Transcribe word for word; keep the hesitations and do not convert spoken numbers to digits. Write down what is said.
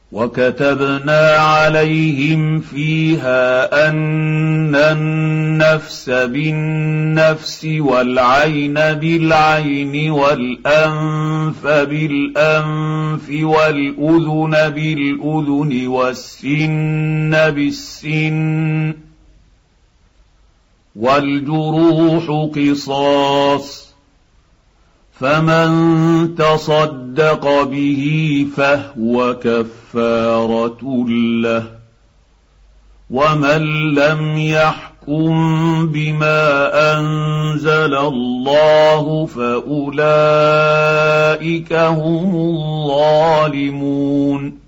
وكتبنا عليهم فيها أن النفس بالنفس والعين بالعين والأنف بالأنف والأذن بالأذن والسن بالسن والجروح قصاص، فمن تصدق به فهو كفارة له، ومن لم يحكم بما أنزل الله فأولئك هم الظالمون.